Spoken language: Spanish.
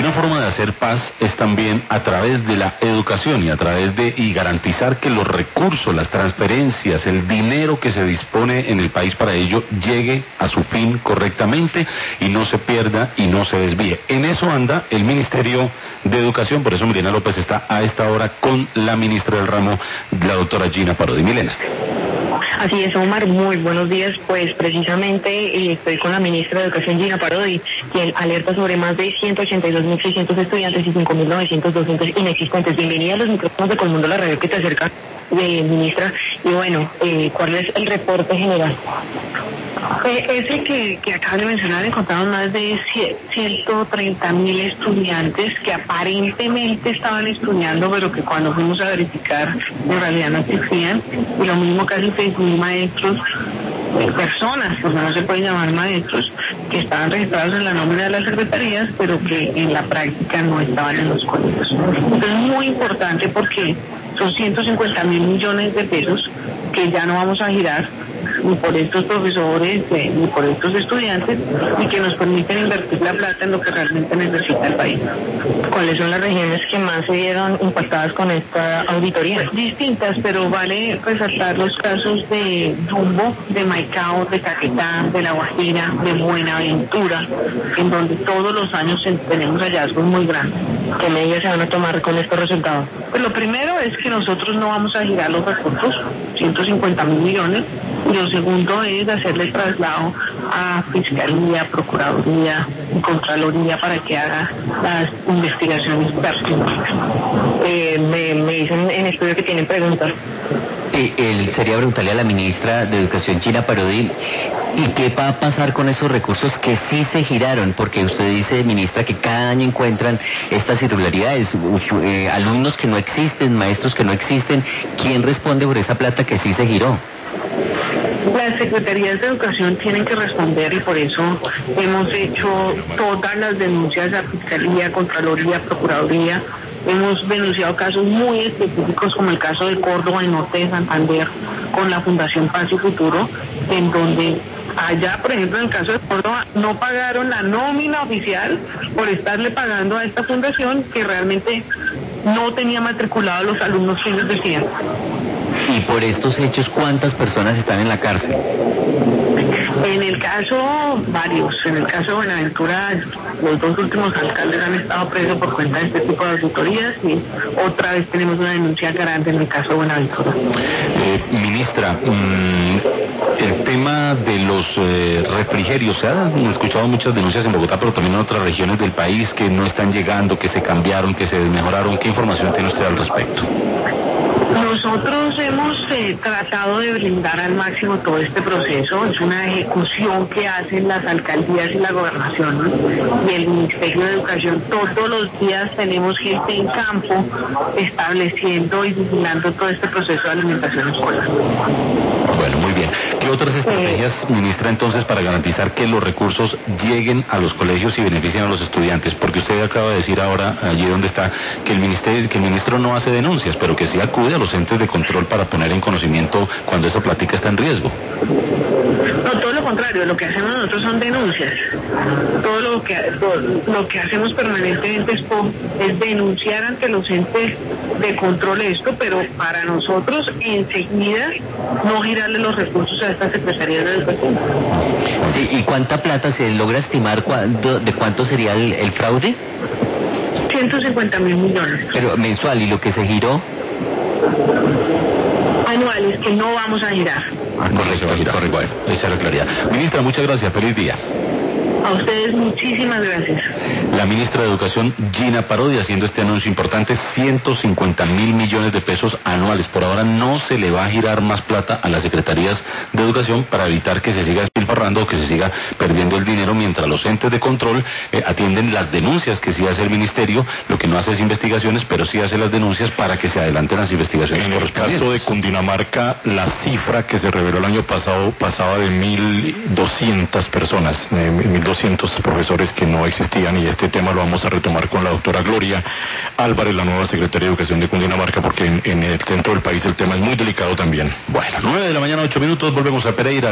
una forma de hacer paz es también a través de la educación y garantizar que los recursos, las transferencias, el dinero que se dispone en el país para ello llegue a su fin correctamente y no se pierda y no se desvíe. En eso anda el Ministerio de Educación, por eso Milena López está a esta hora con la ministra del ramo, la doctora Gina Parodi. Milena. Así es, Omar, muy buenos días. Pues precisamente estoy con la ministra de Educación, Gina Parodi, quien alerta sobre más de 182.600 estudiantes y 5.900 docentes inexistentes. Bienvenida a los micrófonos de Colmundo, la radio que te acerca, ministra. Y bueno, ¿cuál es el reporte general? Ese que acabas de mencionar, encontramos más de 130.000 estudiantes que aparentemente estaban estudiando, pero que cuando fuimos a verificar en realidad no existían, y lo mismo casi 6.000 maestros, personas, porque no se pueden llamar maestros, que estaban registrados en la nómina de las secretarías, pero que en la práctica no estaban en los colegios. Entonces es muy importante porque son 150.000 millones de pesos que ya no vamos a girar ni por estos profesores, ni por estos estudiantes, y que nos permiten invertir la plata en lo que realmente necesita el país. ¿Cuáles son las regiones que más se vieron impactadas con esta auditoría? Pues distintas, pero vale resaltar los casos de Jumbo, de Maicao, de Caquetá, de La Guajira, de Buenaventura, en donde todos los años tenemos hallazgos muy grandes. ¿Qué medidas se van a tomar con estos resultados? Pues lo primero es que nosotros no vamos a girar los recursos, 150.000 millones, y lo segundo es hacerle traslado a Fiscalía, Procuraduría y Contraloría para que haga las investigaciones pertinentes. Me dicen en estudio que tienen preguntas. Sería preguntarle a la ministra de Educación, Gina Parodi, ¿y qué va a pasar con esos recursos que sí se giraron? Porque usted dice, ministra, que cada año encuentran estas irregularidades, alumnos que no existen, maestros que no existen. ¿Quién responde por esa plata que sí se giró? Las secretarías de educación tienen que responder, y por eso hemos hecho todas las denuncias a Fiscalía, Contraloría, Procuraduría. Hemos denunciado casos muy específicos, como el caso de Córdoba y Norte de Santander, con la Fundación Paz y Futuro, en donde allá, por ejemplo, en el caso de Córdoba, no pagaron la nómina oficial por estarle pagando a esta fundación que realmente no tenía matriculados los alumnos que ellos decían. Y por estos hechos, ¿cuántas personas están en la cárcel? En el caso, varios. En el caso de Buenaventura, los dos últimos alcaldes han estado presos por cuenta de este tipo de auditorías, y otra vez tenemos una denuncia grande en el caso de Buenaventura. Ministra, el tema de los refrigerios, se han escuchado muchas denuncias en Bogotá, pero también en otras regiones del país que no están llegando, que se cambiaron, que se desmejoraron. ¿Qué información tiene usted al respecto? Nosotros hemos tratado de blindar al máximo todo este proceso. Es una ejecución que hacen las alcaldías y la gobernación, ¿no? Y el Ministerio de Educación. Todos los días tenemos gente en campo estableciendo y vigilando todo este proceso de alimentación escolar. Bueno, muy bien. ¿Qué otras estrategias, ministra, entonces, para garantizar que los recursos lleguen a los colegios y beneficien a los estudiantes? Porque usted acaba de decir ahora, allí donde está, que el ministro no hace denuncias, pero que sí acude a los entes de control para poner en conocimiento cuando esa plática está en riesgo. No, todo lo contrario, lo que hacemos nosotros son denuncias. Todo lo que hacemos permanentemente es denunciar ante los entes de control esto, pero para nosotros enseguida no girarle los recursos a esta Secretaría de Educación. Sí, ¿y cuánta plata se logra estimar de cuánto sería el fraude? 150.000 millones. Pero mensual, ¿y lo que se giró? Anuales, que no vamos a girar. Correcto. Bueno, esa es la claridad. Ministra, muchas gracias. Feliz día. A ustedes muchísimas gracias. La ministra de Educación, Gina Parodi, haciendo este anuncio importante, 150.000 millones de pesos anuales. Por ahora no se le va a girar más plata a las secretarías de Educación para evitar que se siga despilfarrando o que se siga perdiendo el dinero, mientras los entes de control atienden las denuncias que sí hace el ministerio. Lo que no hace es investigaciones, pero sí hace las denuncias para que se adelanten las investigaciones. En el caso de Cundinamarca, la cifra que se reveló el año pasado pasaba de 1.200 personas, 1.200 profesores que no existían, y este tema lo vamos a retomar con la doctora Gloria Álvarez, la nueva secretaria de Educación de Cundinamarca, porque en el centro del país el tema es muy delicado también. Bueno, 9 de la mañana, 8 minutos, volvemos a Pereira.